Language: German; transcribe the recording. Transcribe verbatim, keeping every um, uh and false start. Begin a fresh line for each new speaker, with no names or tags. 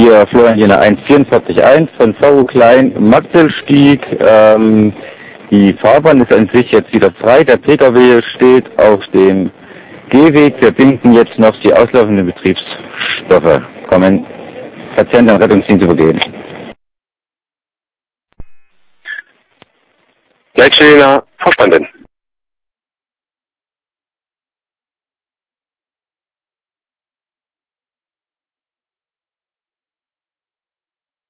Hier Florian Jena eins vier vier eins von V U Klein, Matzelstieg. Ähm, die Fahrbahn ist an sich jetzt wieder frei. Der P K W steht auf dem Gehweg. Wir binden jetzt noch die auslaufenden Betriebsstoffe. Kommen Patienten an Rettungsdienst übergeben.
Leitstelle verstanden.